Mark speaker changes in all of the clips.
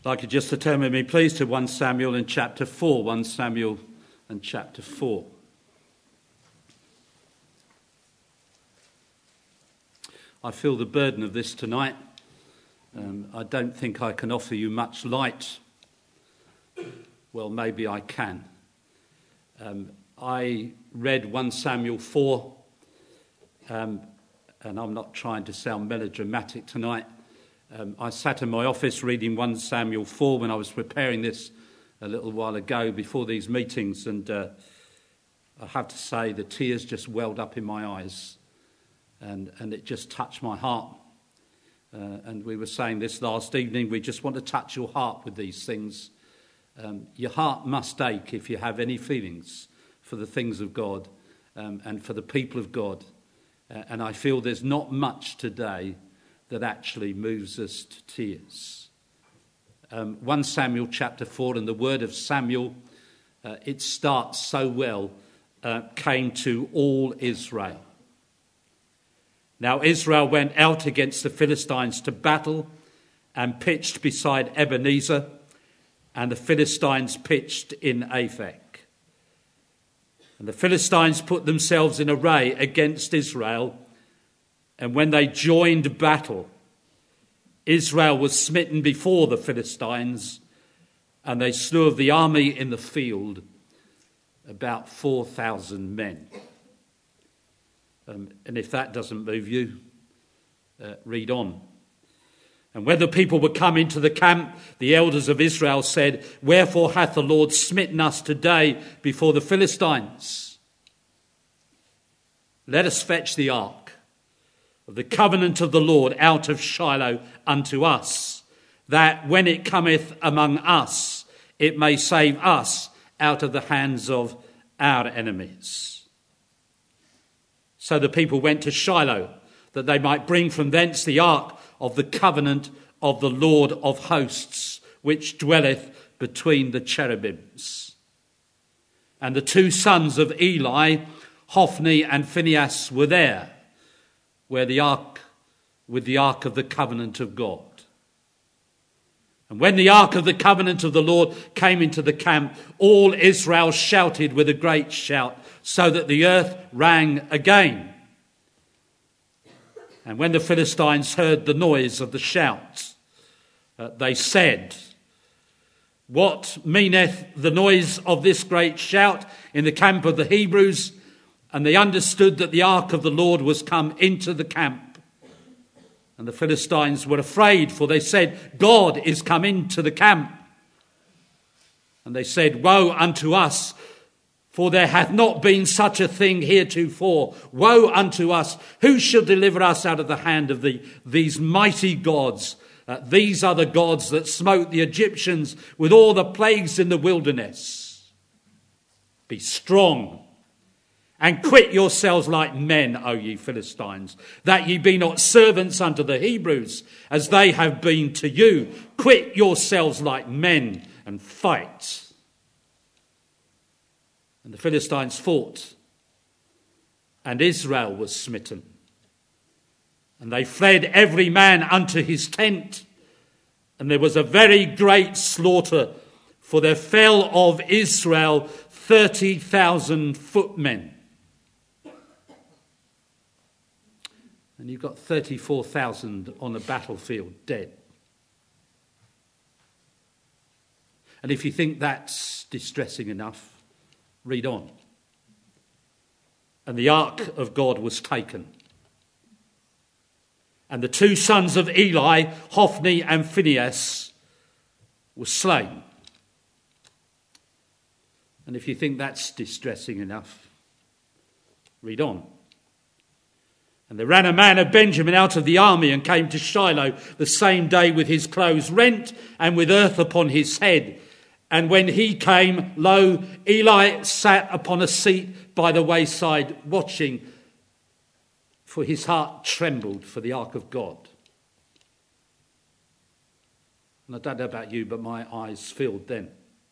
Speaker 1: I'd like you just to turn with me, please, to 1 Samuel in chapter 4. 1 Samuel and chapter 4. I feel the burden of this tonight. I don't think I can offer you much light. Well, maybe I can. I read 1 Samuel 4, and I'm not trying to sound melodramatic tonight. I sat in my office reading 1 Samuel 4 when I was preparing this a little while ago before these meetings, and I have to say the tears just welled up in my eyes, and it just touched my heart. And we were saying this last evening, we just want to touch your heart with these things. Your heart must ache if you have any feelings for the things of God and for the people of God. And I feel there's not much today that actually moves us to tears. 1 Samuel chapter 4, and the word of Samuel, it starts so well, came to all Israel. Now Israel went out against the Philistines to battle and pitched beside Ebenezer, and the Philistines pitched in Aphek. And the Philistines put themselves in array against Israel, and when they joined battle, Israel was smitten before the Philistines, and they slew of the army in the field about 4,000 men. And if that doesn't move you, read on. And when the people were come into the camp, the elders of Israel said, "Wherefore hath the Lord smitten us today before the Philistines? Let us fetch the ark of the covenant of the Lord out of Shiloh unto us, that when it cometh among us, it may save us out of the hands of our enemies." So the people went to Shiloh, that they might bring from thence the ark of the covenant of the Lord of hosts, which dwelleth between the cherubims. And the two sons of Eli, Hophni and Phinehas, were there, where the ark, with the ark of the covenant of God. And when the ark of the covenant of the Lord came into the camp, all Israel shouted with a great shout, so that the earth rang again. And when the Philistines heard the noise of the shout, they said, "What meaneth the noise of this great shout in the camp of the Hebrews?" And they understood that the ark of the Lord was come into the camp. And the Philistines were afraid, for they said, "God is come into the camp." And they said, "Woe unto us, for there hath not been such a thing heretofore. Woe unto us! Who shall deliver us out of the hand of these mighty gods? These are the gods that smote the Egyptians with all the plagues in the wilderness. Be strong and quit yourselves like men, O ye Philistines, that ye be not servants unto the Hebrews, as they have been to you. Quit yourselves like men and fight." And the Philistines fought, and Israel was smitten. And they fled every man unto his tent, and there was a very great slaughter, for there fell of Israel 30,000 footmen. And you've got 34,000 on the battlefield dead. And if you think that's distressing enough, read on. And the ark of God was taken. And the two sons of Eli, Hophni and Phinehas, were slain. And if you think that's distressing enough, read on. And there ran a man of Benjamin out of the army and came to Shiloh the same day with his clothes rent and with earth upon his head. And when he came, lo, Eli sat upon a seat by the wayside watching, for his heart trembled for the ark of God. And I don't know about you, but my eyes filled then.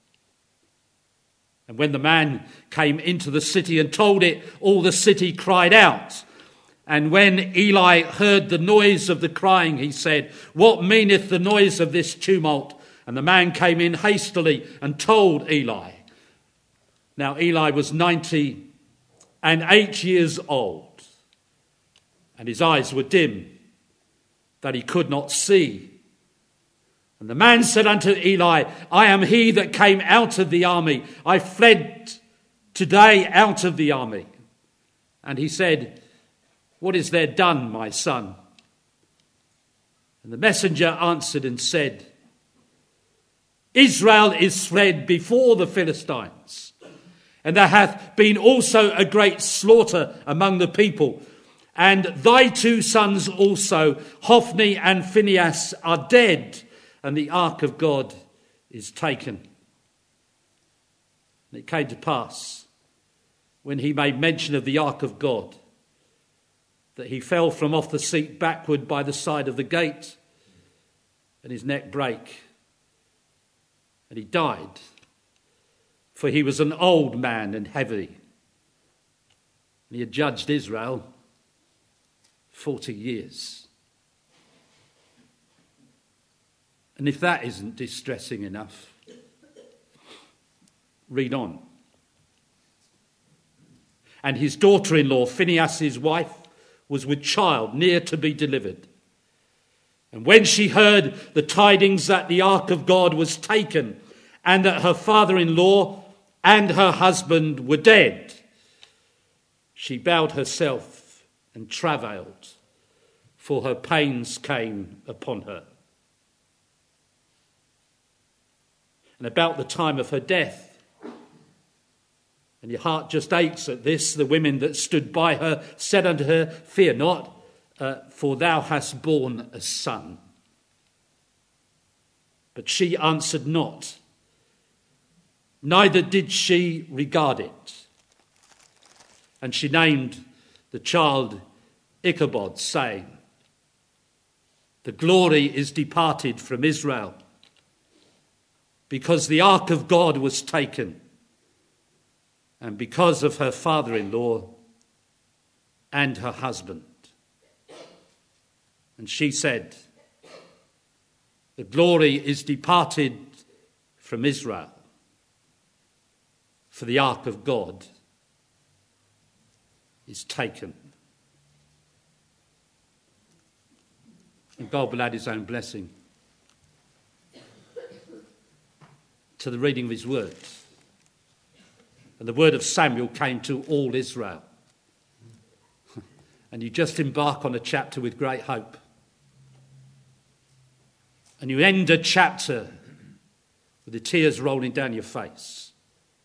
Speaker 1: And when the man came into the city and told it, all the city cried out. And when Eli heard the noise of the crying, he said, "What meaneth the noise of this tumult?" And the man came in hastily and told Eli. Now Eli was 98 years old, and his eyes were dim, that he could not see. And the man said unto Eli, I am he that came out of the army. I fled today out of the army. And he said, what is there done, my son? And the messenger answered and said, Israel is fled before the Philistines, and there hath been also a great slaughter among the people. And thy two sons also, Hophni and Phinehas, are dead, and the ark of God is taken. And it came to pass, when he made mention of the ark of God, that he fell from off the seat backward by the side of the gate, and his neck brake, and he died, for he was an old man and heavy. And he had judged Israel 40 years. And if that isn't distressing enough, read on. And his daughter-in-law, Phinehas' wife, was with child, near to be delivered. And when she heard the tidings that the ark of God was taken, and that her father-in-law and her husband were dead, she bowed herself and travailed, for her pains came upon her. And about the time of her death, and your heart just aches at this, the women that stood by her said unto her, fear not, for thou hast borne a son. But she answered not, neither did she regard it. And she named the child Ichabod, saying, the glory is departed from Israel, because the ark of God was taken, and because of her father-in-law and her husband. And she said, the glory is departed from Israel, for the ark of God is taken. And God will add his own blessing to the reading of his word. And the word of Samuel came to all Israel. And you just embark on a chapter with great hope. And you end a chapter with the tears rolling down your face.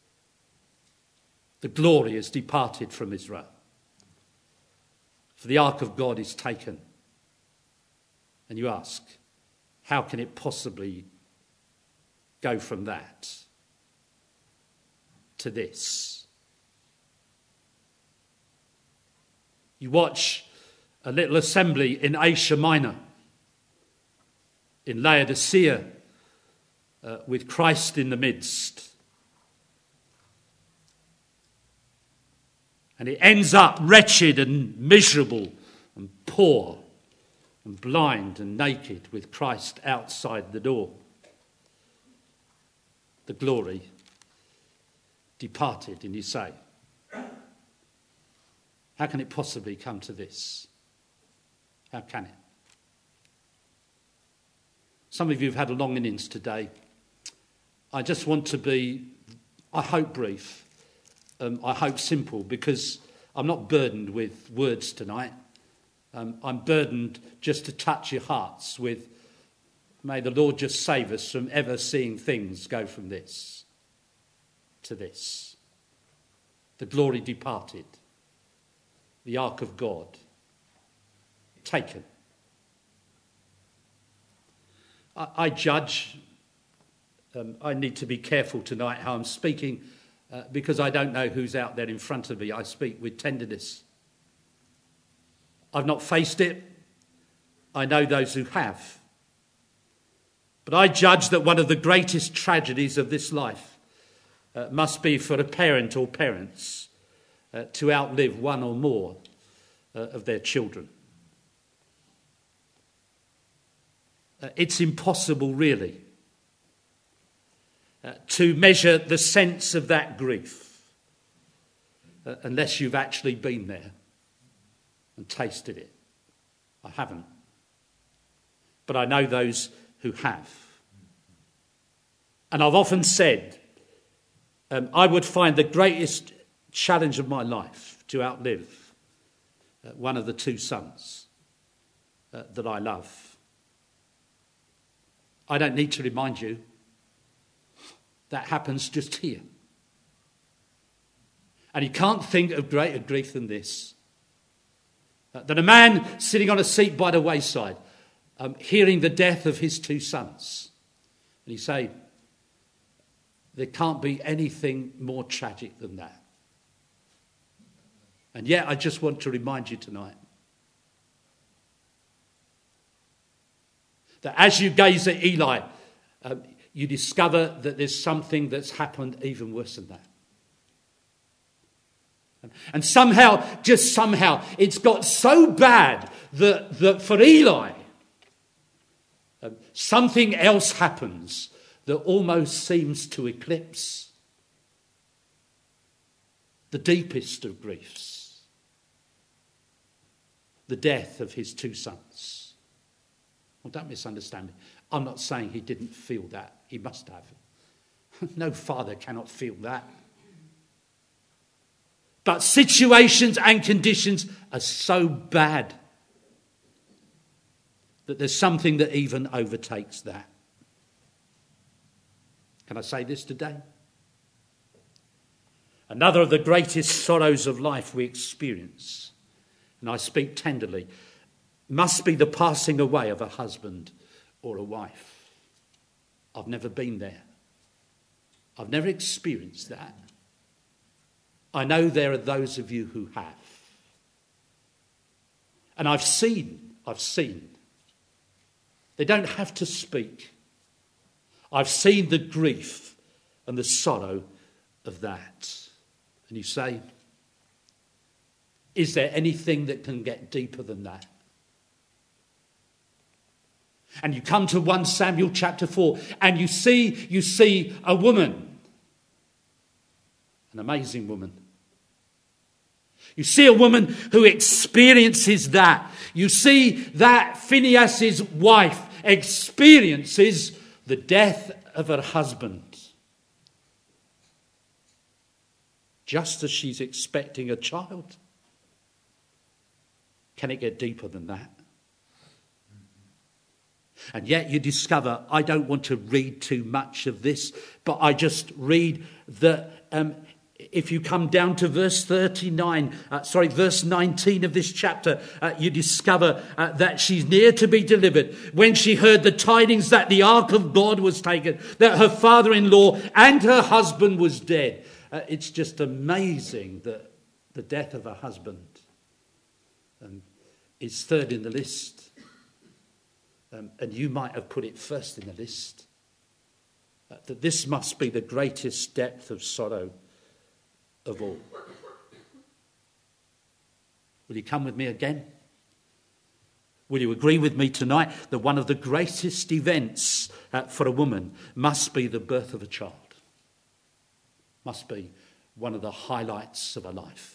Speaker 1: The glory is departed from Israel, for the ark of God is taken. And you ask, how can it possibly go from that to this? You watch a little assembly in Asia Minor, in Laodicea, with Christ in the midst. And it ends up wretched and miserable and poor and blind and naked with Christ outside the door. The glory departed, and you say, how can it possibly come to this? How can it? Some of you have had a long innings today. I just want to be, I hope, brief. I hope simple, because I'm not burdened with words tonight. I'm burdened just to touch your hearts with, may the Lord just save us from ever seeing things go from this to this. The glory departed. The ark of God taken. I judge, I need to be careful tonight how I'm speaking, because I don't know who's out there in front of me. I speak with tenderness. I've not faced it. I know those who have. But I judge that one of the greatest tragedies of this life must be for a parent or parents to outlive one or more of their children. It's impossible, really, to measure the sense of that grief unless you've actually been there and tasted it. I haven't. But I know those who have. And I've often said I would find the greatest challenge of my life to outlive one of the two sons that I love. I don't need to remind you that happens just here. And you can't think of greater grief than this. That a man sitting on a seat by the wayside, hearing the death of his two sons. And he say, there can't be anything more tragic than that. And yet I just want to remind you tonight that as you gaze at Eli, you discover that there's something that's happened even worse than that. And somehow, just somehow, it's got so bad that for Eli, something else happens that almost seems to eclipse the deepest of griefs, the death of his two sons. Well, don't misunderstand me. I'm not saying he didn't feel that. He must have. No father cannot feel that. But situations and conditions are so bad that there's something that even overtakes that. Can I say this today? Another of the greatest sorrows of life we experience, and I speak tenderly, must be the passing away of a husband or a wife. I've never been there. I've never experienced that. I know there are those of you who have. And I've seen. They don't have to speak. I've seen the grief and the sorrow of that. And you say, is there anything that can get deeper than that? And you come to 1 Samuel chapter 4 and you see a woman, an amazing woman. You see a woman who experiences that. You see that Phinehas's wife experiences the death of her husband. Just as she's expecting a child. Can it get deeper than that? And yet you discover, I don't want to read too much of this, but I just read that if you come down to verse 19 of this chapter, you discover that she's near to be delivered. When she heard the tidings that the ark of God was taken, that her father-in-law and her husband was dead. It's just amazing that the death of her husband is third in the list. And you might have put it first in the list. That this must be the greatest depth of sorrow of all. Will you come with me again? Will you agree with me tonight that one of the greatest events for a woman must be the birth of a child? Must be one of the highlights of her life.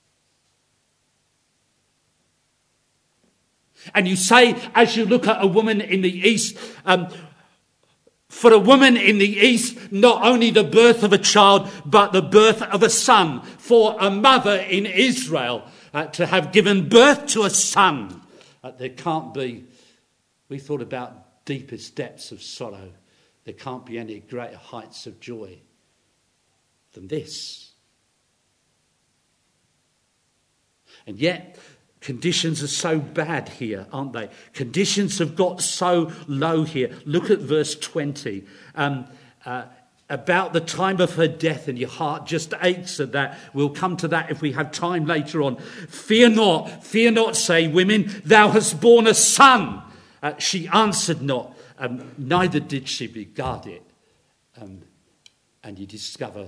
Speaker 1: And you say, as you look at a woman in the East, for a woman in the East, not only the birth of a child, but the birth of a son. For a mother in Israel to have given birth to a son, there can't be, we thought about deepest depths of sorrow. There can't be any greater heights of joy than this. And yet, conditions are so bad here, aren't they? Conditions have got so low here. Look at verse 20. About the time of her death, and your heart just aches at that. We'll come to that if we have time later on. Fear not, say women, thou hast borne a son. She answered not, neither did she regard it. And you discover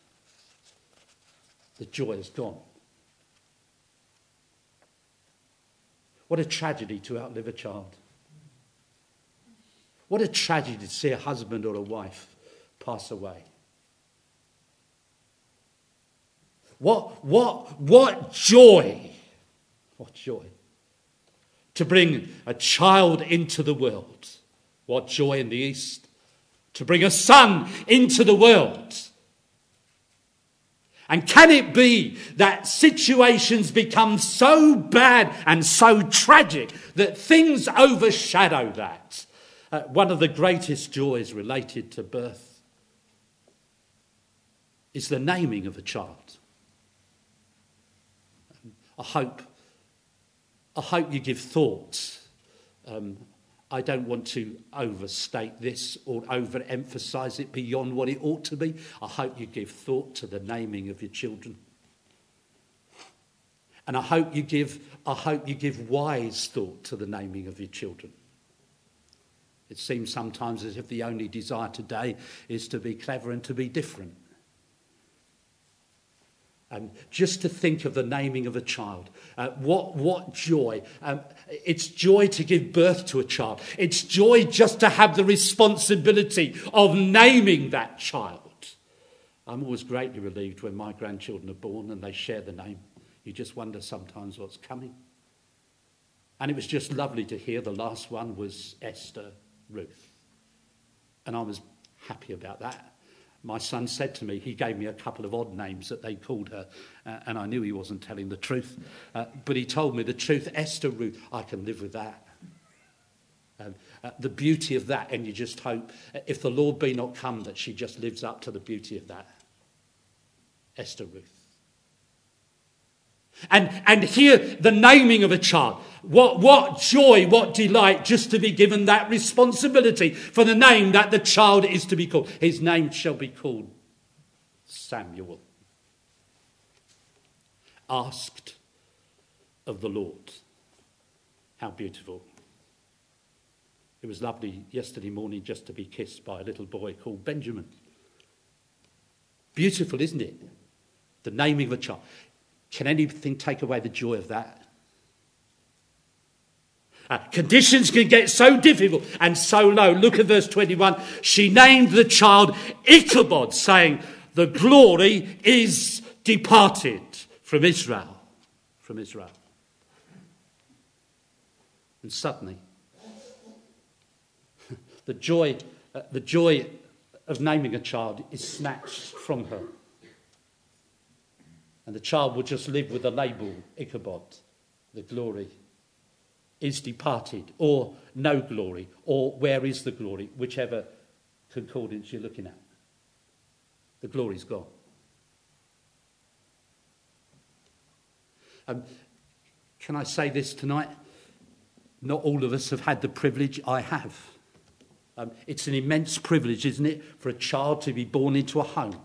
Speaker 1: the joy is gone. What a tragedy to outlive a child. What a tragedy to see a husband or a wife pass away. What joy! What joy! To bring a child into the world. What joy in the East. To bring a son into the world. And can it be that situations become so bad and so tragic that things overshadow that? One of the greatest joys related to birth is the naming of a child. I hope you give thought. I don't want to overstate this or overemphasise it beyond what it ought to be. I hope you give thought to the naming of your children. And I hope you give wise thought to the naming of your children. It seems sometimes as if the only desire today is to be clever and to be different. Just to think of the naming of a child. What joy. It's joy to give birth to a child. It's joy just to have the responsibility of naming that child. I'm always greatly relieved when my grandchildren are born and they share the name. You just wonder sometimes what's coming. And it was just lovely to hear the last one was Esther Ruth. And I was happy about that. My son said to me, he gave me a couple of odd names that they called her, and I knew he wasn't telling the truth. But he told me the truth, Esther Ruth, I can live with that. The beauty of that, and you just hope, if the Lord be not come, that she just lives up to the beauty of that. Esther Ruth. And here, the naming of a child. What joy, what delight just to be given that responsibility for the name that the child is to be called. His name shall be called Samuel. Asked of the Lord. How beautiful. It was lovely yesterday morning just to be kissed by a little boy called Benjamin. Beautiful, isn't it? The naming of a child. Can anything take away the joy of that? Conditions can get so difficult and so low. Look at verse 21. She named the child Ichabod, saying, the glory is departed from Israel. From Israel. And suddenly, the joy of naming a child is snatched from her. And the child will just live with the label Ichabod, the glory is departed, or no glory, or where is the glory, whichever concordance you're looking at. The glory's gone. Can I say this tonight? Not all of us have had the privilege I have. It's an immense privilege, isn't it, for a child to be born into a home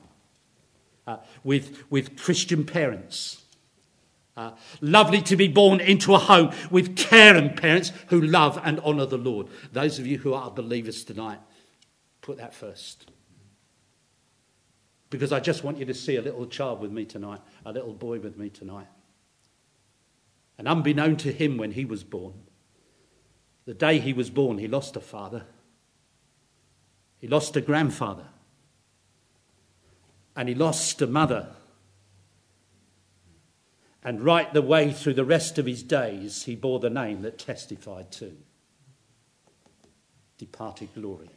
Speaker 1: with Christian parents. Lovely to be born into a home with caring parents who love and honour the Lord. Those of you who are believers tonight, put that first. Because I just want you to see a little child with me tonight, a little boy with me tonight. And unbeknown to him when he was born, the day he was born, he lost a father. He lost a grandfather. And he lost a mother. And right the way through the rest of his days, he bore the name that testified to departed glory.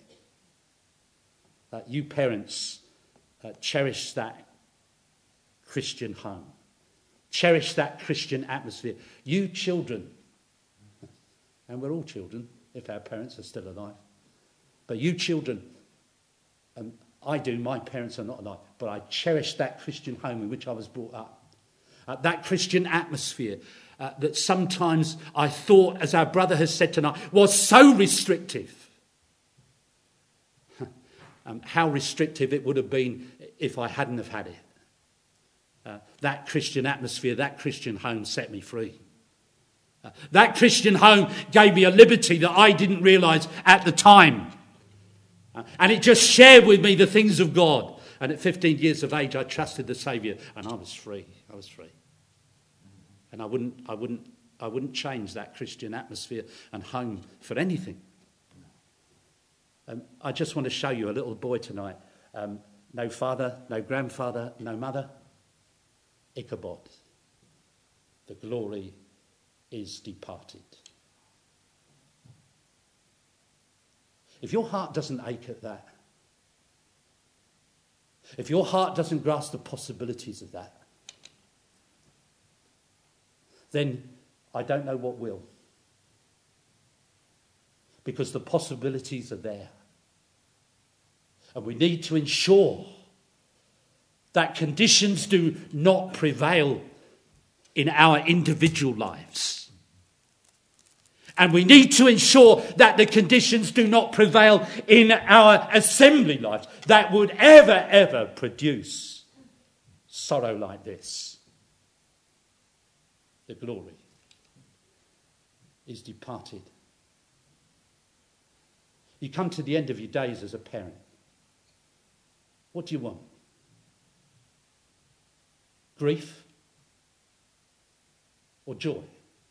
Speaker 1: You parents, cherish that Christian home. Cherish that Christian atmosphere. You children, and we're all children if our parents are still alive, but you children, I do, my parents are not alive, but I cherish that Christian home in which I was brought up. That Christian atmosphere that sometimes I thought, as our brother has said tonight, was so restrictive. How restrictive it would have been if I hadn't have had it. That Christian atmosphere, that Christian home set me free. That Christian home gave me a liberty that I didn't realise at the time. And it just shared with me the things of God. And at 15 years of age, I trusted the Saviour, and I was free. I was free. And I wouldn't change that Christian atmosphere and home for anything. I just want to show you a little boy tonight. No father, no grandfather, no mother. Ichabod. The glory is departed. If your heart doesn't ache at that, if your heart doesn't grasp the possibilities of that, then I don't know what will. Because the possibilities are there. And we need to ensure that conditions do not prevail in our individual lives. And we need to ensure that the conditions do not prevail in our assembly lives that would ever produce sorrow like this. The glory is departed. You come to the end of your days as a parent. What do you want? Grief or joy?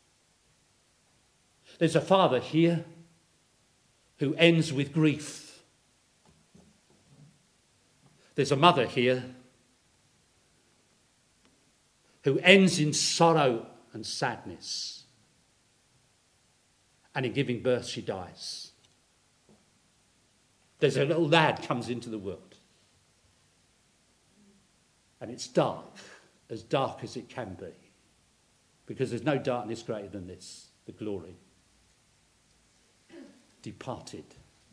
Speaker 1: There's a father here who ends with grief. There's a mother here who ends in sorrow and sadness. And in giving birth, she dies. There's a little lad comes into the world. And it's dark as it can be. Because there's no darkness greater than this, the glory. Departed.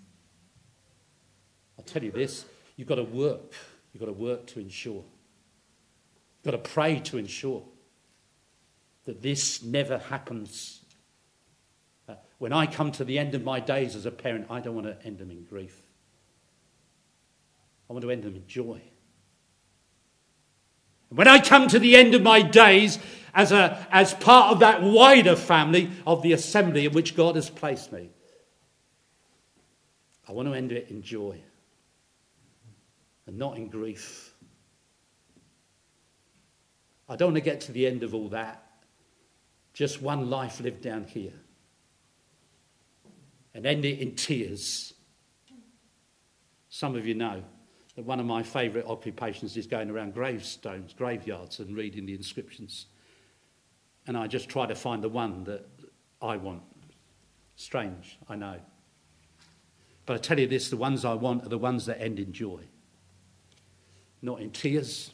Speaker 1: I'll tell you this, you've got to work. You've got to work to ensure. You've got to pray to ensure that this never happens. When I come to the end of my days as a parent, I don't want to end them in grief. I want to end them in joy. And when I come to the end of my days as part of that wider family of the assembly in which God has placed me, I want to end it in joy and not in grief. I don't want to get to the end of all that. Just one life lived down here. And end it in tears. Some of you know that one of my favourite occupations is going around gravestones, graveyards, and reading the inscriptions. And I just try to find the one that I want. Strange, I know. But I tell you this, the ones I want are the ones that end in joy. Not in tears.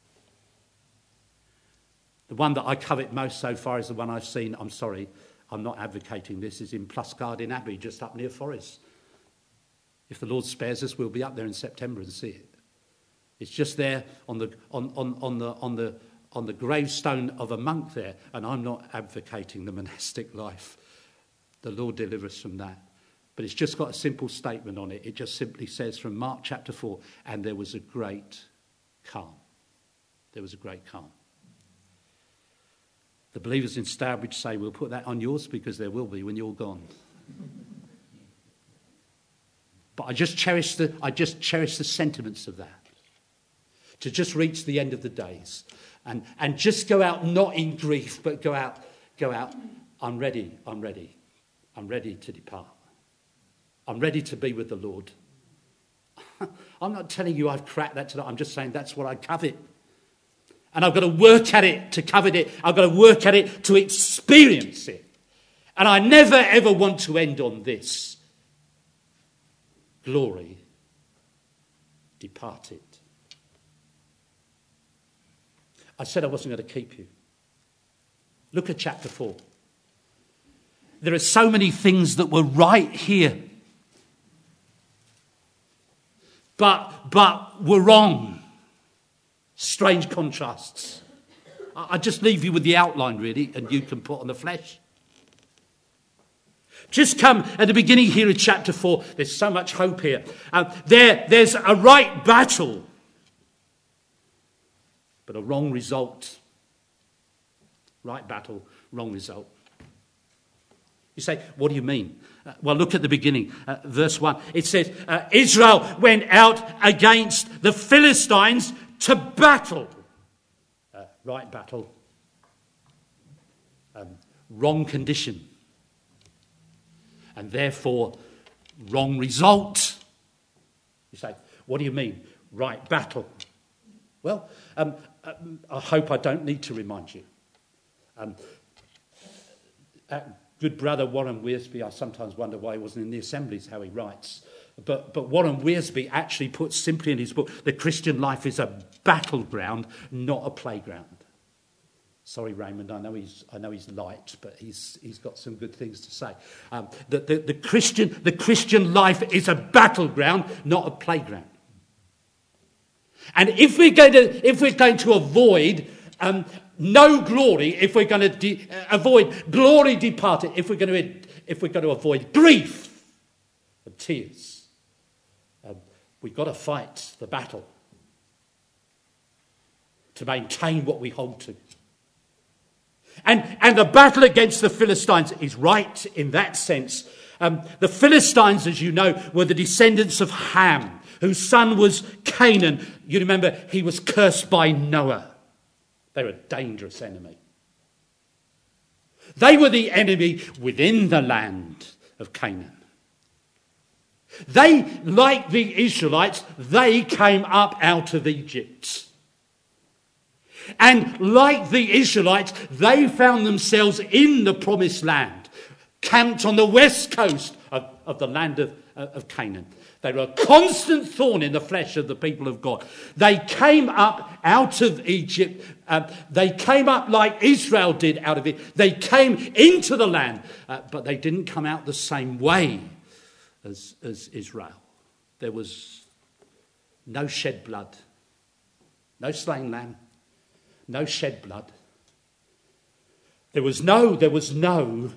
Speaker 1: The one that I covet most so far is the one I've seen, I'm sorry, I'm not advocating this, is in Pluscarden Abbey, just up near Forres. If the Lord spares us, we'll be up there in September and see it. It's just there on the gravestone of a monk there, and I'm not advocating the monastic life. The Lord deliver us from that. But it's just got a simple statement on it. It just simply says from Mark chapter 4, and there was a great calm. There was a great calm. The believers in Stourbridge say, we'll put that on yours because there will be when you're gone. But I just cherish the sentiments of that. To just reach the end of the days. And just go out not in grief, but go out, I'm ready to depart. I'm ready to be with the Lord. I'm not telling you I've cracked that tonight. I'm just saying that's what I covet. And I've got to work at it to covet it. I've got to work at it to experience it. And I never ever want to end on this. Glory departed. I said I wasn't going to keep you. Look at chapter 4. There are so many things that were right here. But were wrong. Strange contrasts. I just leave you with the outline, really, and you can put on the flesh. Just come at the beginning here of chapter 4. There's so much hope here. There's a right battle, but a wrong result. Right battle, wrong result. You say, what do you mean? Well, look at the beginning, verse 1. It says, Israel went out against the Philistines to battle. Right battle. Wrong condition. And therefore, wrong result. You say, what do you mean? right battle. Well, I hope I don't need to remind you. Good brother Warren Wiersbe, I sometimes wonder why he wasn't in the assemblies, how he writes. But Warren Wiersbe actually puts simply in his book, the Christian life is a battleground, not a playground. Sorry, Raymond, I know he's light, but he's got some good things to say. The Christian life is a battleground, not a playground. And if we're going to avoid no glory, if we're going to avoid glory departed, if we're going to avoid grief and tears, we've got to fight the battle to maintain what we hold to. And the battle against the Philistines is right in that sense. The Philistines, as you know, were the descendants of Ham, whose son was Canaan. You remember he was cursed by Noah. They were a dangerous enemy. They were the enemy within the land of Canaan. They, like the Israelites, they came up out of Egypt. And like the Israelites, they found themselves in the promised land, camped on the west coast of the land of Canaan. They were a constant thorn in the flesh of the people of God. They came up out of Egypt. They came up like Israel did out of it. They came into the land, but they didn't come out the same way as Israel. There was no shed blood, no slain lamb, no shed blood. There was no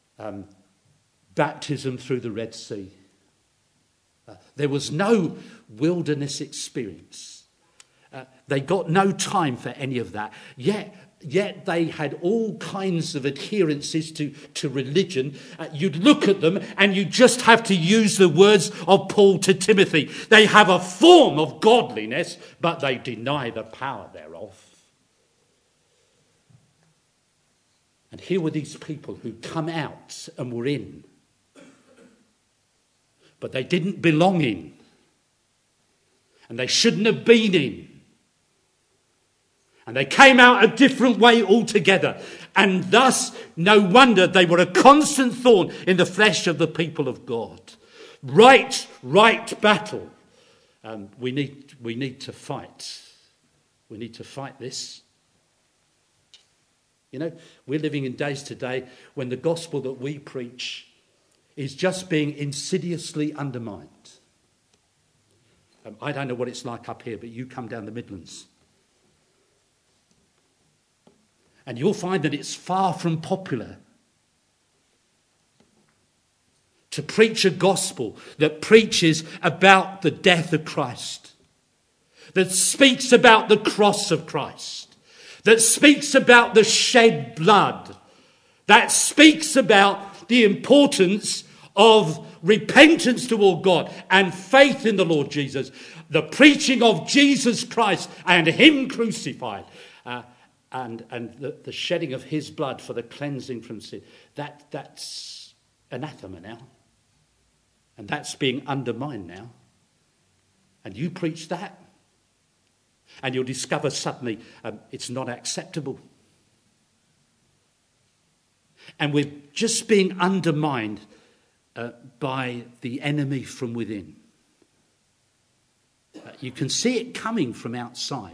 Speaker 1: baptism through the Red Sea. There was no wilderness experience. They got no time for any of that. Yet they had all kinds of adherences to religion. You'd look at them and you just have to use the words of Paul to Timothy. They have a form of godliness, but they deny the power thereof. And here were these people who come out and were in, but they didn't belong in, and they shouldn't have been in. And they came out a different way altogether. And thus, no wonder they were a constant thorn in the flesh of the people of God. Right battle. We need to fight. We need to fight this. You know, we're living in days today when the gospel that we preach is just being insidiously undermined. I don't know what it's like up here, but you come down the Midlands. And you'll find that it's far from popular to preach a gospel that preaches about the death of Christ, that speaks about the cross of Christ, that speaks about the shed blood, that speaks about the importance of repentance toward God and faith in the Lord Jesus, the preaching of Jesus Christ and him crucified, and the shedding of his blood for the cleansing from sin. That's anathema now. And that's being undermined now. And you preach that, and you'll discover suddenly it's not acceptable. And we're just being undermined by the enemy from within. You can see it coming from outside.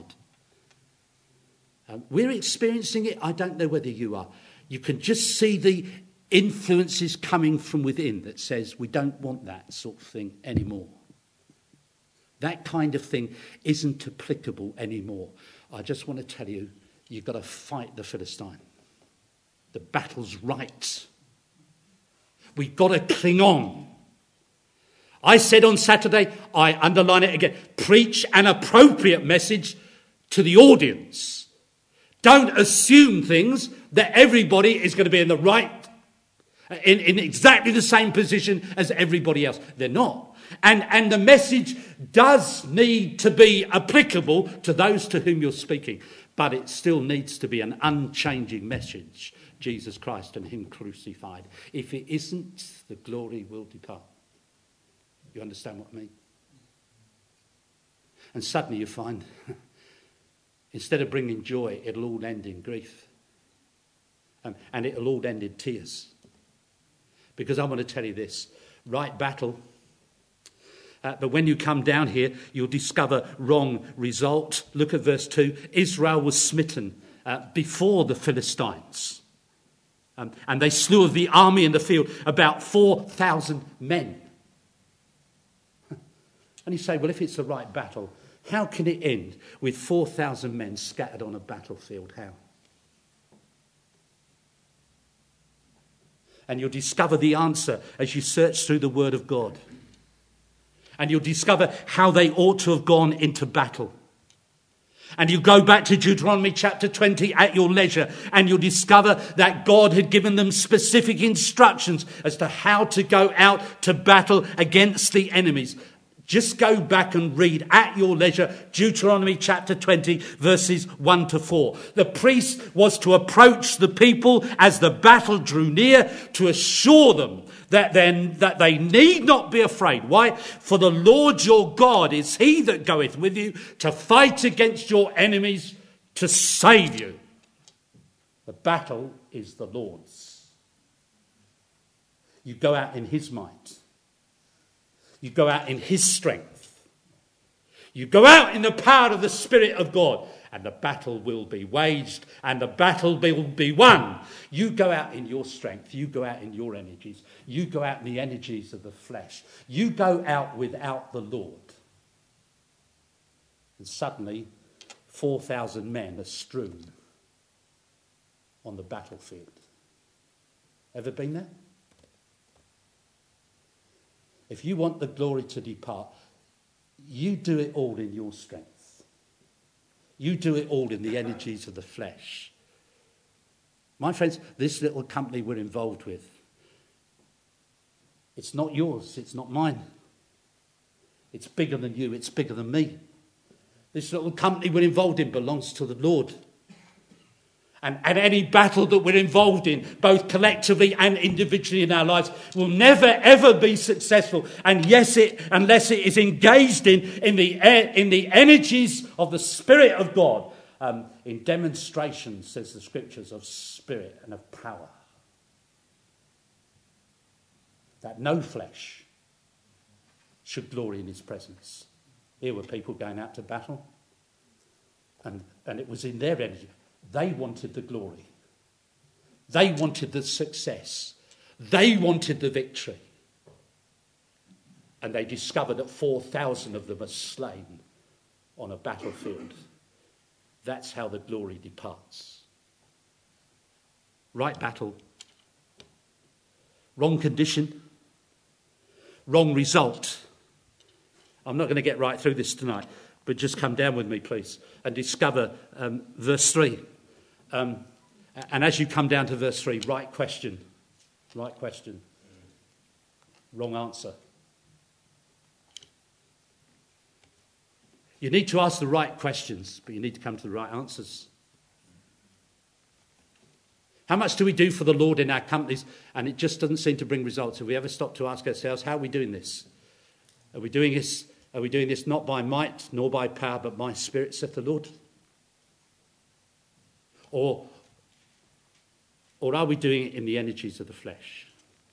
Speaker 1: We're experiencing it. I don't know whether you are. You can just see the influences coming from within that says we don't want that sort of thing anymore. That kind of thing isn't applicable anymore. I just want to tell you, you've got to fight the Philistine. The battle's right. We've got to cling on. I said on Saturday, I underline it again, preach an appropriate message to the audience. Don't assume things that everybody is going to be in the right, in exactly the same position as everybody else. They're not. And the message does need to be applicable to those to whom you're speaking. But it still needs to be an unchanging message. Jesus Christ and him crucified. If it isn't, the glory will depart. You understand what I mean? And suddenly you find, instead of bringing joy, it'll all end in grief. And it'll all end in tears. Because I want to tell you this, right battle. But when you come down here, you'll discover wrong result. Look at verse 2. Israel was smitten before the Philistines. And they slew of the army in the field about 4,000 men. And you say, well, if it's the right battle, how can it end with 4,000 men scattered on a battlefield? How? And you'll discover the answer as you search through the Word of God. And you'll discover how they ought to have gone into battle. And you go back to Deuteronomy chapter 20 at your leisure, and you'll discover that God had given them specific instructions as to how to go out to battle against the enemies. Just go back and read at your leisure Deuteronomy chapter 20 verses 1 to 4. The priest was to approach the people as the battle drew near to assure them that they need not be afraid. Why? For the Lord your God is he that goeth with you to fight against your enemies to save you. The battle is the Lord's. You go out in his might. You go out in his strength. You go out in the power of the Spirit of God, and the battle will be waged and the battle will be won. You go out in your strength. You go out in your energies. You go out in the energies of the flesh. You go out without the Lord. And suddenly, 4,000 men are strewn on the battlefield. Ever been there? If you want the glory to depart, you do it all in your strength. You do it all in the energies of the flesh. My friends, this little company we're involved with, it's not yours, it's not mine. It's bigger than you, it's bigger than me. This little company we're involved in belongs to the Lord. And any battle that we're involved in, both collectively and individually in our lives, will never, ever be successful. And unless it is engaged in the energies of the Spirit of God, in demonstration, says the Scriptures, of spirit and of power. That no flesh should glory in his presence. Here were people going out to battle, and it was in their energy. They wanted the glory. They wanted the success. They wanted the victory. And they discovered that 4,000 of them are slain on a battlefield. That's how the glory departs. Right battle. Wrong condition. Wrong result. I'm not going to get right through this tonight, but just come down with me, please, and discover verse 3. And as you come down to verse 3, right question, wrong answer. You need to ask the right questions, but you need to come to the right answers. How much do we do for the Lord in our companies, and it just doesn't seem to bring results? Have we ever stopped to ask ourselves, how are we doing this? Are we doing this not by might nor by power, but by Spirit, saith the Lord? Or are we doing it in the energies of the flesh?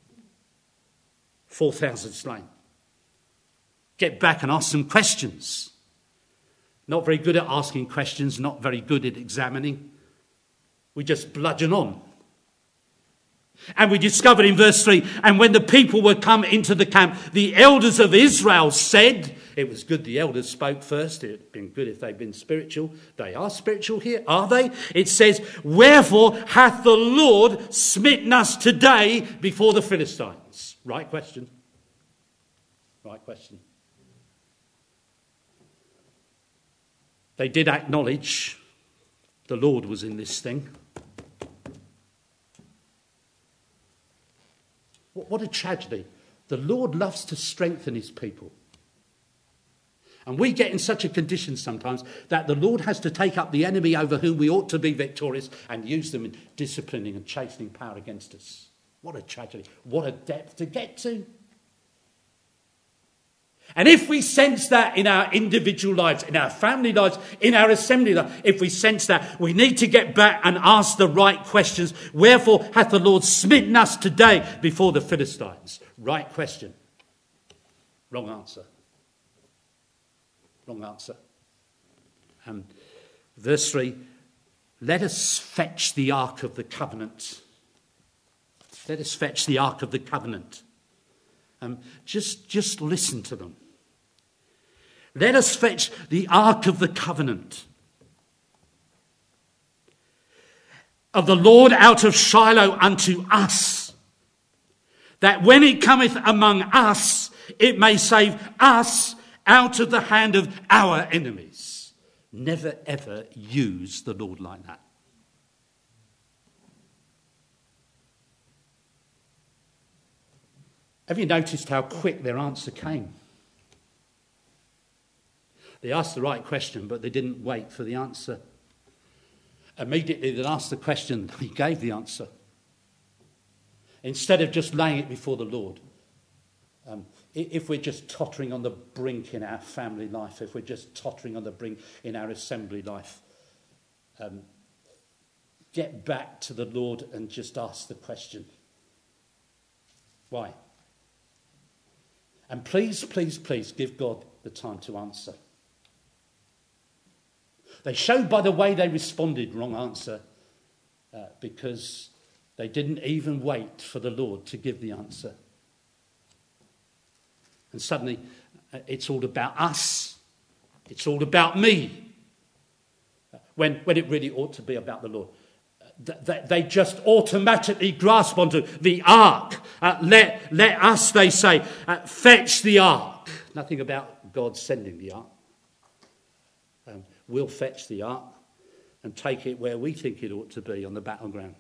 Speaker 1: 4,000 slain. Get back and ask some questions. Not very good at asking questions, not very good at examining. We just bludgeon on. And we discovered in verse 3, and when the people were come into the camp, the elders of Israel said, it was good the elders spoke first. It would have been good if they'd been spiritual. They are spiritual here, are they? It says, wherefore hath the Lord smitten us today before the Philistines? Right question. Right question. They did acknowledge the Lord was in this thing. What a tragedy. The Lord loves to strengthen his people. And we get in such a condition sometimes that the Lord has to take up the enemy over whom we ought to be victorious and use them in disciplining and chastening power against us. What a tragedy. What a depth to get to. And if we sense that in our individual lives, in our family lives, in our assembly life, if we sense that, we need to get back and ask the right questions. Wherefore hath the Lord smitten us today before the Philistines? Right question. Wrong answer. Wrong answer. Verse 3, let us fetch the Ark of the Covenant. Let us fetch the Ark of the Covenant. Just listen to them. Let us fetch the Ark of the Covenant of the Lord out of Shiloh unto us, that when it cometh among us, it may save us out of the hand of our enemies. Never ever use the Lord like that. Have you noticed how quick their answer came? They asked the right question, but they didn't wait for the answer. Immediately they asked the question, he gave the answer. Instead of just laying it before the Lord. If we're just tottering on the brink in our family life, if we're just tottering on the brink in our assembly life, get back to the Lord and just ask the question. Why? And please, please, please give God the time to answer. They showed by the way they responded, wrong answer, because they didn't even wait for the Lord to give the answer. And suddenly, it's all about us. It's all about me. When it really ought to be about the Lord. They just automatically grasp onto the ark. Let us, they say, fetch the ark. Nothing about God sending the ark. We'll fetch the ark and take it where we think it ought to be, on the battleground.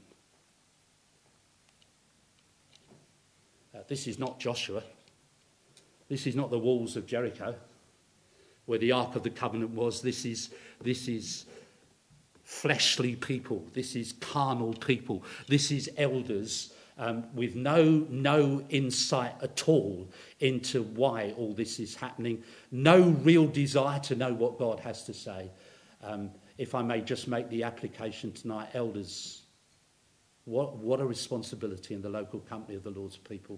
Speaker 1: This is not Joshua. This is not the walls of Jericho, where the Ark of the Covenant was. This is fleshly people. This is carnal people. This is elders with no insight at all into why all this is happening. No real desire to know what God has to say. If I may just make the application tonight, elders, what a responsibility in the local company of the Lord's people.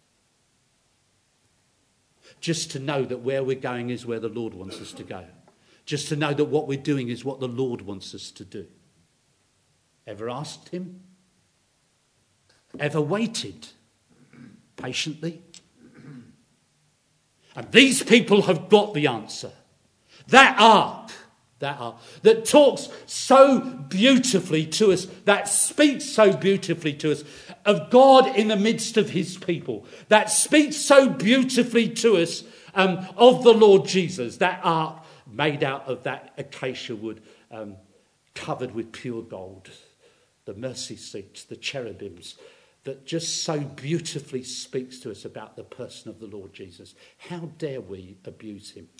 Speaker 1: Just to know that where we're going is where the Lord wants us to go. Just to know that what we're doing is what the Lord wants us to do. Ever asked him? Ever waited patiently? And these people have got the answer. That ark that talks so beautifully to us, that speaks so beautifully to us of God in the midst of his people, that speaks so beautifully to us of the Lord Jesus, that ark made out of that acacia wood, covered with pure gold, the mercy seats, the cherubims, that just so beautifully speaks to us about the person of the Lord Jesus. How dare we abuse him?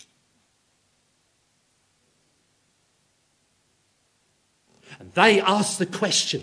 Speaker 1: And they ask the question.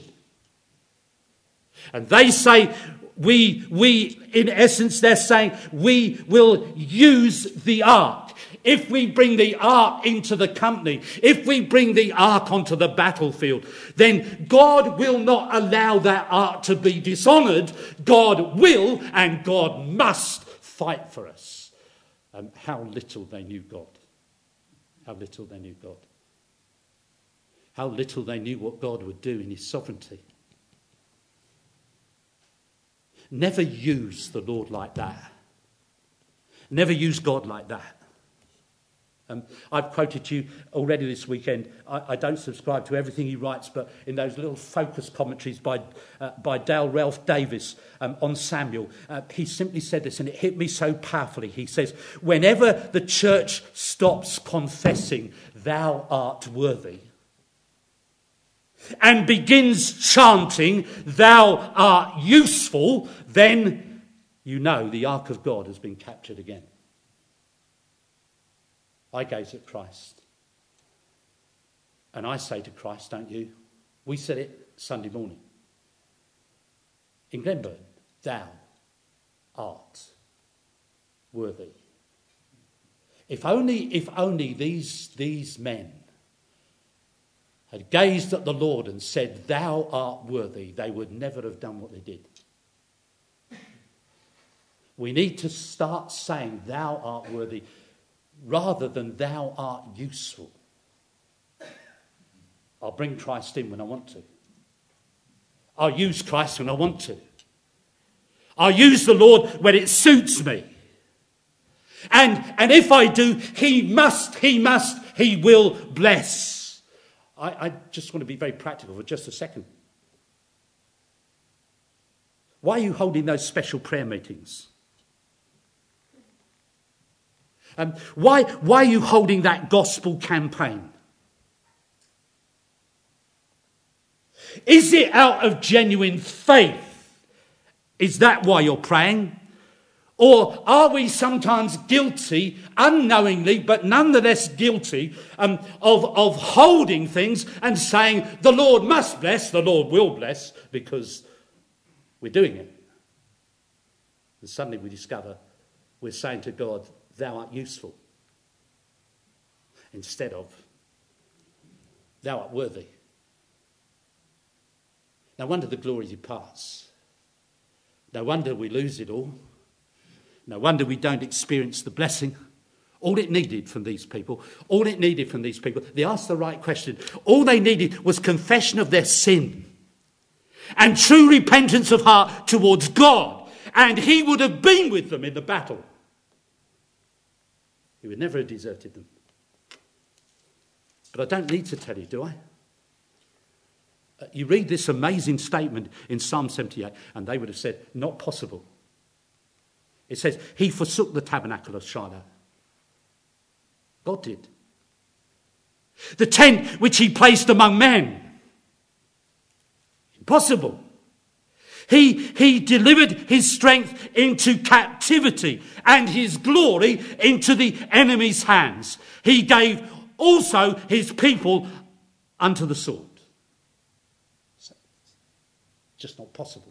Speaker 1: And they say, we in essence, they're saying, we will use the ark. If we bring the ark into the company, if we bring the ark onto the battlefield, then God will not allow that ark to be dishonoured. God will and God must fight for us. How little they knew God. How little they knew God. How little they knew what God would do in his sovereignty. Never use the Lord like that. Never use God like that. I've quoted to you already this weekend. I don't subscribe to everything he writes, but in those little focus commentaries by Dale Ralph Davis on Samuel, he simply said this, and it hit me so powerfully. He says, whenever the church stops confessing, thou art worthy, and begins chanting, thou art useful, then you know the ark of God has been captured again. I gaze at Christ. And I say to Christ, don't you? We said it Sunday morning. In Glenburn, thou art worthy. If only these men had gazed at the Lord and said, "Thou art worthy," they would never have done what they did. We need to start saying, "Thou art worthy," rather than "Thou art useful." I'll bring Christ in when I want to. I'll use Christ when I want to. I'll use the Lord when it suits me. And if I do, he will bless. I just want to be very practical for just a second. Why are you holding those special prayer meetings? Why are you holding that gospel campaign? Is it out of genuine faith? Is that why you're praying? Or are we sometimes guilty, unknowingly, but nonetheless guilty, of holding things and saying, the Lord must bless, the Lord will bless, because we're doing it. And suddenly we discover we're saying to God, "Thou art useful," instead of, "Thou art worthy." No wonder the glory departs. No wonder we lose it all. No wonder we don't experience the blessing. All it needed from these people, they asked the right question. All they needed was confession of their sin and true repentance of heart towards God. And he would have been with them in the battle. He would never have deserted them. But I don't need to tell you, do I? You read this amazing statement in Psalm 78, and they would have said, "Not possible." It says, "He forsook the tabernacle of Shiloh." God did. "The tent which he placed among men." Impossible. He delivered his strength into captivity and his glory into the enemy's hands. He gave also his people unto the sword. Just not possible.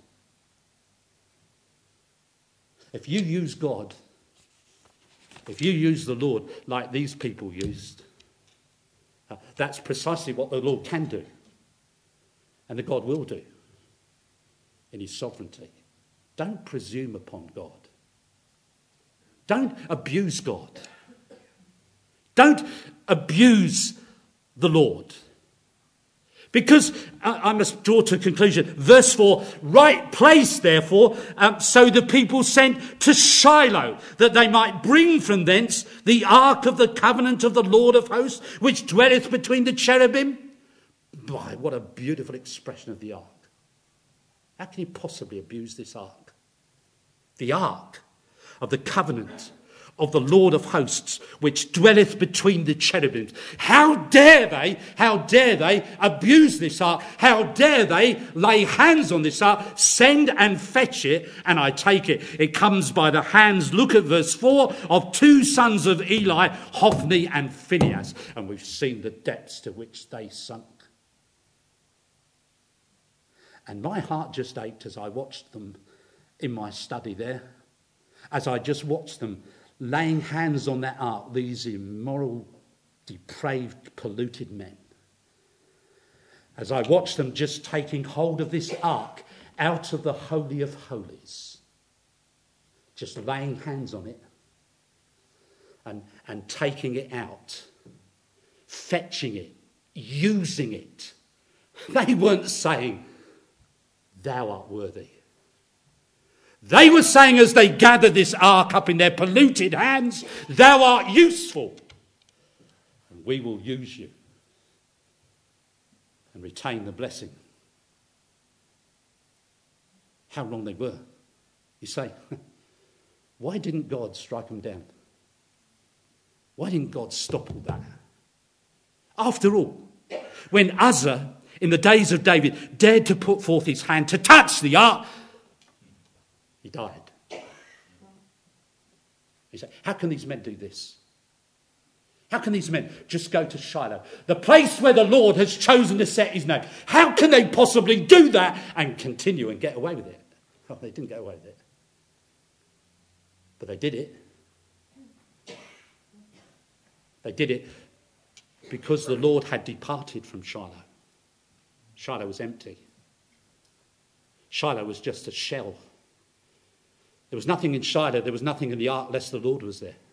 Speaker 1: If you use God, if you use the Lord like these people used, that's precisely what the Lord can do and that God will do in his sovereignty. Don't presume upon God. Don't abuse God. Don't abuse the Lord. Because, I must draw to a conclusion, verse 4, "Right place, therefore, so the people sent to Shiloh, that they might bring from thence the ark of the covenant of the Lord of hosts, which dwelleth between the cherubim." Boy, what a beautiful expression of the ark. How can you possibly abuse this ark? The ark of the covenant of the Lord of hosts, which dwelleth between the cherubims. How dare they abuse this ark? How dare they lay hands on this ark? Send and fetch it, and I take it. It comes by the hands, look at verse 4, of two sons of Eli, Hophni and Phinehas. And we've seen the depths to which they sunk. And my heart just ached as I watched them in my study there, as I just watched them laying hands on that ark, these immoral, depraved, polluted men. As I watched them just taking hold of this ark out of the Holy of Holies, just laying hands on it and taking it out, fetching it, using it. They weren't saying, "Thou art worthy." They were saying as they gathered this ark up in their polluted hands, "Thou art useful, and we will use you and retain the blessing." How wrong they were. You say, why didn't God strike them down? Why didn't God stop all that? After all, when Uzzah, in the days of David, dared to put forth his hand to touch the ark, he died. You say, how can these men do this? How can these men just go to Shiloh, the place where the Lord has chosen to set his name? How can they possibly do that and continue and get away with it? Well, they didn't get away with it. But they did it. They did it because the Lord had departed from Shiloh. Shiloh was empty. Shiloh was just a shell. There was nothing in Shiloh, there was nothing in the ark lest the Lord was there.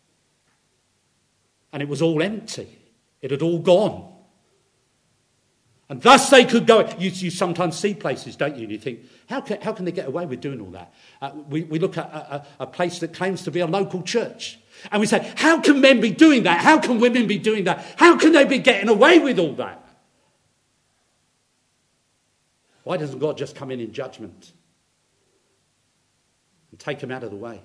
Speaker 1: And it was all empty. It had all gone. And thus they could go. You sometimes see places, don't you? And you think, how can they get away with doing all that? We look at a place that claims to be a local church. And we say, how can men be doing that? How can women be doing that? How can they be getting away with all that? Why doesn't God just come in judgment and take them out of the way?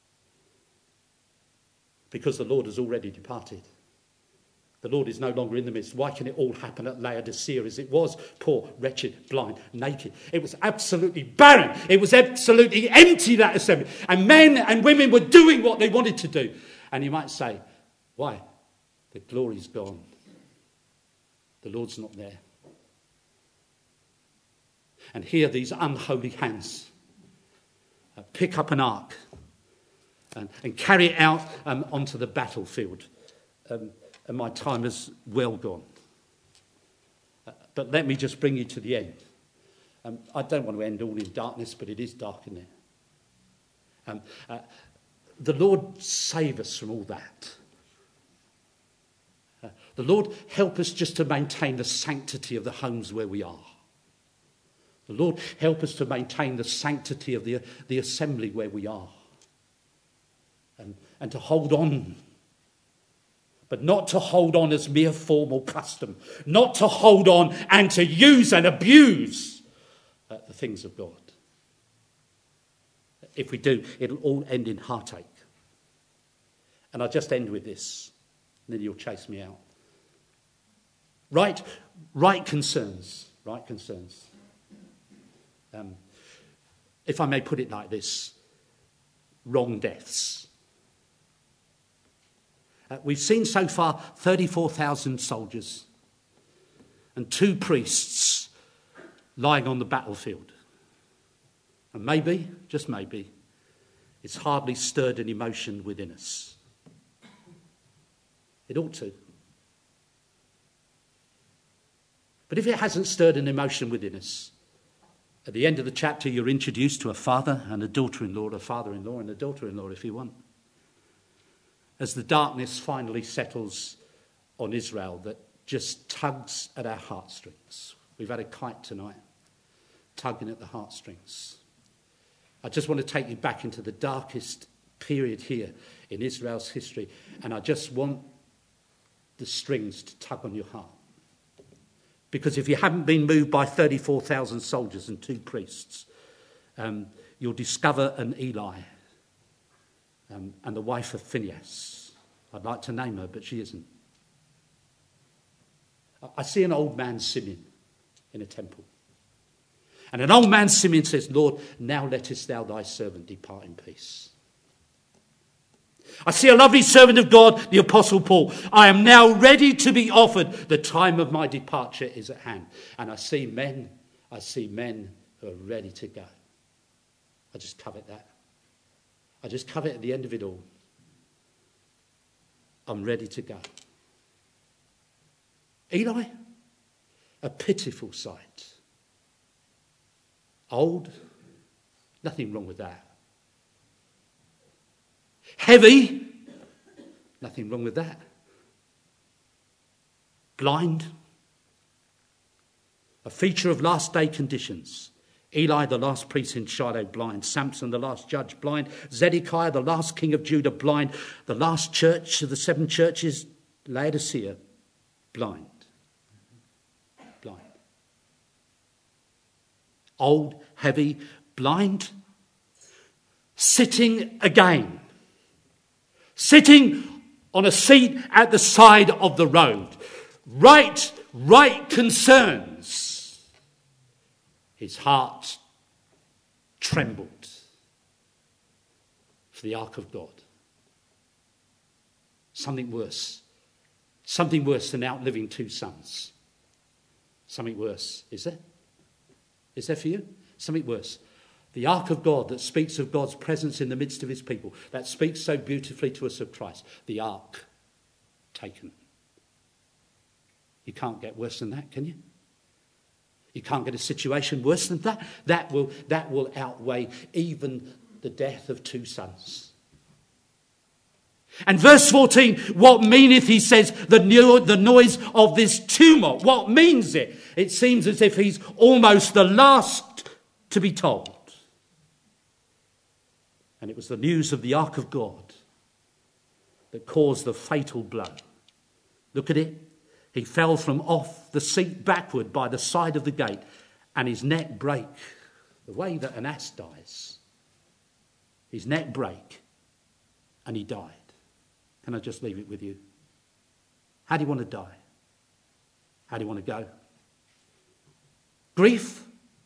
Speaker 1: Because the Lord has already departed. The Lord is no longer in the midst. Why can it all happen at Laodicea as it was? Poor, wretched, blind, naked. It was absolutely barren. It was absolutely empty, that assembly. And men and women were doing what they wanted to do. And you might say, why? The glory's gone. The Lord's not there. And here these unholy hands pick up an ark and carry it out onto the battlefield. And my time is well gone. But let me just bring you to the end. I don't want to end all in darkness, but it is dark in there. The Lord save us from all that. The Lord help us just to maintain the sanctity of the homes where we are. The Lord help us to maintain the sanctity of the assembly where we are. And to hold on. But not to hold on as mere formal custom. Not to hold on and to use and abuse the things of God. If we do, it'll all end in heartache. And I'll just end with this. And then you'll chase me out. Right concerns. Right concerns. If I may put it like this. Wrong deaths. We've seen so far 34,000 soldiers and 2 priests lying on the battlefield. And maybe, just maybe, it's hardly stirred an emotion within us. It ought to. But if it hasn't stirred an emotion within us, at the end of the chapter you're introduced to a father and a daughter-in-law, a father-in-law and a daughter-in-law if you want. As the darkness finally settles on Israel that just tugs at our heartstrings. We've had a kite tonight, tugging at the heartstrings. I just want to take you back into the darkest period here in Israel's history, and I just want the strings to tug on your heart. Because if you haven't been moved by 34,000 soldiers and 2 priests, you'll discover an Eli. And the wife of Phinehas. I'd like to name her, but she isn't. I see an old man Simeon in a temple. And an old man Simeon says, Lord, now lettest thou thy servant depart in peace. I see a lovely servant of God, the Apostle Paul. I am now ready to be offered. The time of my departure is at hand. And I see men who are ready to go. I just covet that. I just covet at the end of it all. I'm ready to go. Eli, a pitiful sight. Old, nothing wrong with that. Heavy, nothing wrong with that. Blind, a feature of last day conditions. Eli, the last priest in Shiloh, blind. Samson, the last judge, blind. Zedekiah, the last king of Judah, blind. The last church of the 7 churches, Laodicea, blind. Blind. Old, heavy, blind. Sitting again. Sitting on a seat at the side of the road. Right concerns. His heart trembled for the ark of God. Something worse than outliving 2 sons. Something worse, is there? Is there for you? Something worse. The ark of God that speaks of God's presence in the midst of his people, that speaks so beautifully to us of Christ. The ark taken. You can't get worse than that, can you? You can't get a situation worse than that. That will outweigh even the death of 2 sons. And verse 14, what meaneth, he says, the noise of this tumult? What means it? It seems as if he's almost the last to be told. And it was the news of the ark of God that caused the fatal blow. Look at it. He fell from off the seat backward by the side of the gate, and his neck brake. The way that an ass dies. His neck brake, and he died. Can I just leave it with you? How do you want to die? How do you want to go? Grief?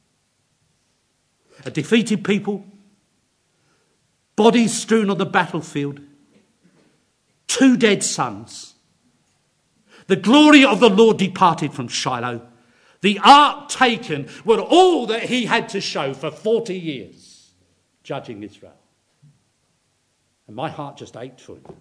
Speaker 1: A defeated people? Bodies strewn on the battlefield? 2 dead sons? The glory of the Lord departed from Shiloh. The ark taken were all that he had to show for 40 years, judging Israel. And my heart just ached for him.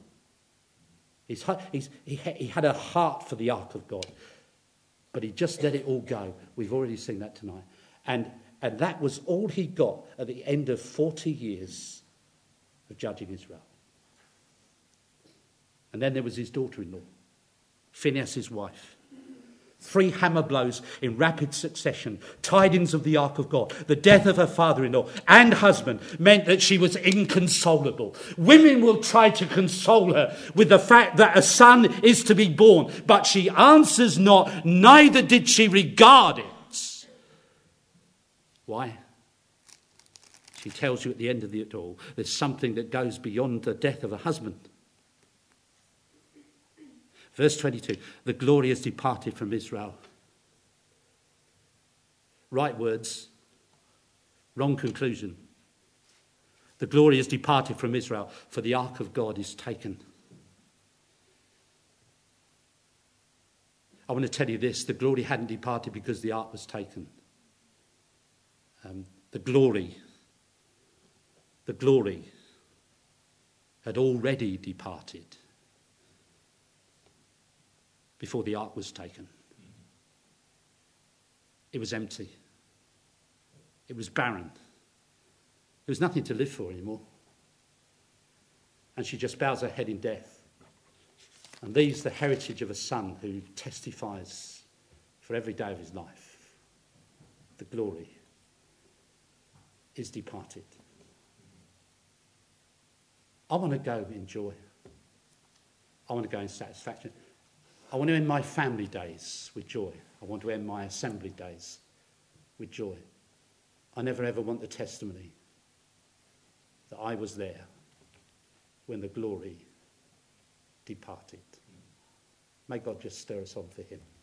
Speaker 1: He had a heart for the ark of God, but he just let it all go. We've already seen that tonight. And that was all he got at the end of 40 years of judging Israel. And then there was his daughter-in-law, Phinehas' wife. 3 hammer blows in rapid succession. Tidings of the ark of God. The death of her father-in-law and husband meant that she was inconsolable. Women will try to console her with the fact that a son is to be born, but she answers not, neither did she regard it. Why? She tells you at the end of it all, there's something that goes beyond the death of a husband. Verse 22, the glory has departed from Israel. Right words, wrong conclusion. The glory has departed from Israel, for the ark of God is taken. I want to tell you this, the glory hadn't departed because the ark was taken. The glory had already departed before the ark was taken. It was empty. It was barren. There was nothing to live for anymore. And she just bows her head in death and leaves the heritage of a son who testifies for every day of his life. The glory is departed. I want to go in joy. I want to go in satisfaction. I want to end my family days with joy. I want to end my assembly days with joy. I never ever want the testimony that I was there when the glory departed. May God just stir us on for him.